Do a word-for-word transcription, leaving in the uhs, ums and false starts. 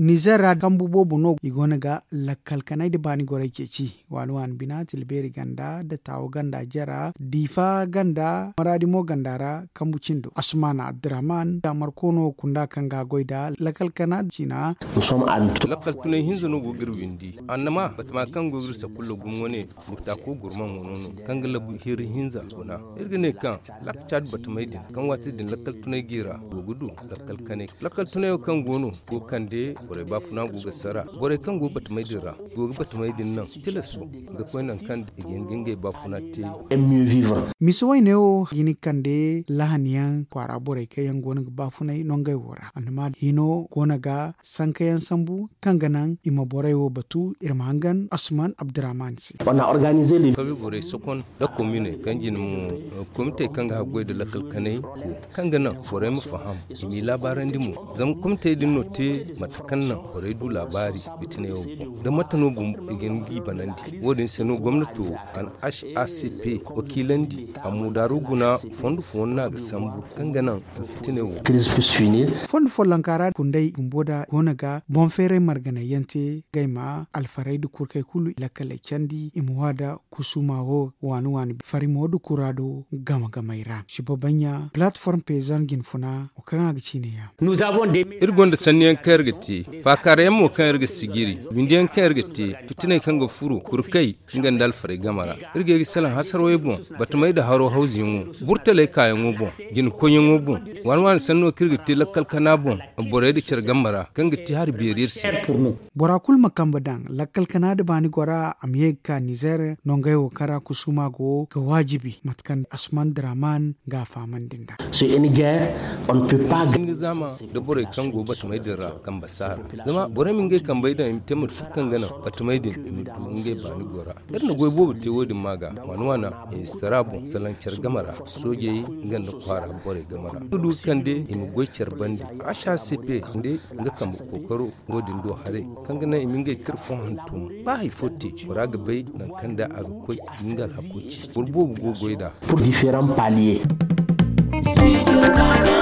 Niger kambu bobu no igona ga lakkal kanai da bani gore ke ci wani wan bina tilberi ganda da tawo ganda jara difa ganda maradi mo gandara kambu cindo asmana abdurrahman da markono kunda kanga goida lakkal kana cina musom an lakkal tunai hinzo no go girbindi annama batma kan go girsa kullu gumone mutta ko gurman wonono kan galabu hiri hinza kuna irgine kan lakchad batmai din kan wati din lakkal tunai gira go gudu lakkal kane lakkal tunai kan gono go kande bore bafuna go gasara bore kan go batmai dira go batmai din nan tilas ga koinan kan igen genge bafuna te mieux vivre miswai neo yini kande lahaniyan kwara bore kayan gona bafuna nongai wora annama hino gona ga sankayan sambu kanganan ima bore wo batu irmangan asman abdurrahman si on a organisé les kabi bore sokon da commune kanjin mu komite kanga hagoi da lakal kanai ko kanganan bore mu faham imi labaran dimu zam komite din note matakan nan bore du labari bitine yo da matano bum igen gi banandi wodin seno gwamnato an H A C P wakilandi amudaru guna fondu fonna ga sambu kanganan fitine yo crise puisse finir fondu folankara kundai gumboda gona ga bonfere margana yante gaima alfaraidu kurkai kulu ilakale chandi imuwada kusuma ho wanu wani farimodu kurado gama gamaira shibobanya platform paysan ginfuna okanga gicineya nous avons des irgonda sanniyan kayargati fakare yammo kayarga sigiri bindiyan kayargati fitine kanga furu kurkai inganda alfarai gamara irge gi salan hasar webon batmai da haro hauzi yungu burtale kayan wobon gin konyen wobon wani wani sanno kirgati lakkal kanabon bore da cer gamara kanga ti har beriyar si borakul makambadan lakkal kanada bani gora amyeka Niger nongayo kara kusuma go ga wajibi matkan asman draman ga famandinda c'est une guerre on ne peut pas singa zama da bore kan go batmai dira kan basara zama bore min gai kan bai da imtemur fukan gana batmai din ngai bani gora irna goy bobu te wodin maga wani wana e sarabo salan cer gamara soje ganda kwara bore gamara dudu kande imi goy cer bandi asha cp nde nga kam kokaro wodin do hare kan gana imi ngai kirfon hantum ba hay fotti waraga bai nan kanda aga koy ngal hakuci burbo go goida pour différents paliers. Studio